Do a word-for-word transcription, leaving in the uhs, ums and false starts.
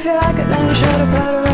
feel like it, then you shut up out of